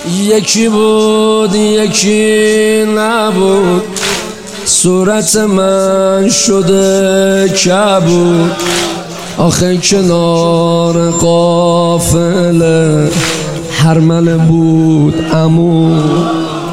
یکی بود یکی نبود، صورت من شده کبود. آخه کنار قافله هرمله بود عمود.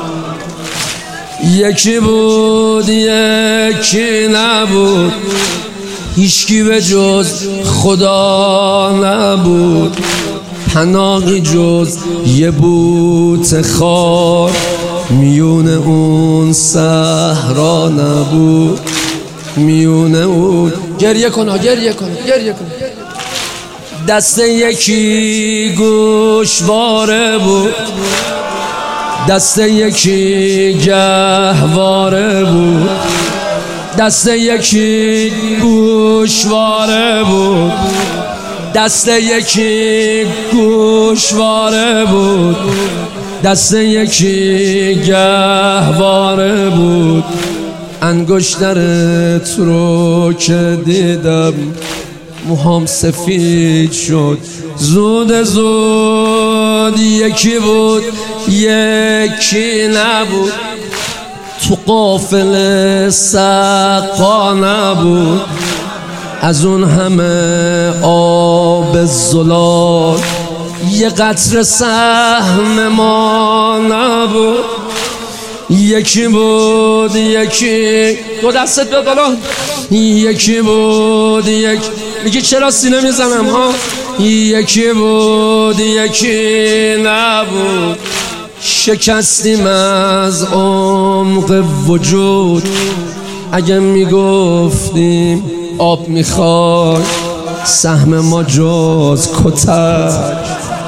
یکی بود یکی نبود، هیچکی به جز خدا نبود. پناهی جز یه بوته خار میون اون صحرا نبود. میون اون گریه کن گریه کن گریه کن. دست یکی گوشواره بود، دست یکی گهواره بود. دست یکی گوشواره بود، دست یکی گوشواره بود. دست یکی گهواره بود. انگشترت رو که دیدم موهام سفید شد زود زود. یکی بود یکی نبود، تو قافله سقا نبود. از اون همه آب زلال یه قطره سهم ما نبود. یکی بود یکی، دو دستت به بالا. یکی بود یکی، میگی چرا سینه میزنم ها؟ یکی بود یکی نبود. شکستیم از عمق وجود، اگه میگفتیم آب میخوای سهم ما جز کتک.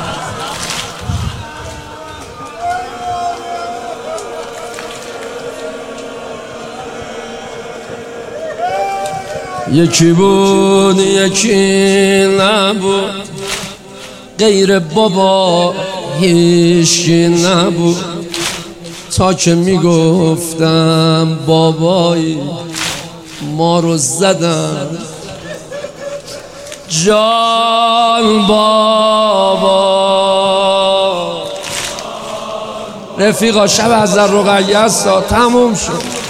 یکی بود یکی نبود، غیر بابا هیچکی نبود. تا که میگفتم بابایی ما رو زدن. جان بابا رفیقا شب از در رقیه است، تموم شد.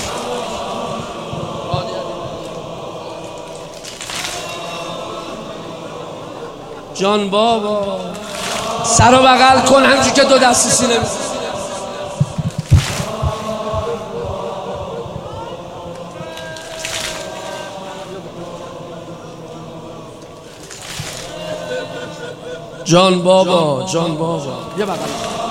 جان بابا سر رو بغل کن همچون که دو دستی سینه میزن. جان بابا جان بابا یه بغل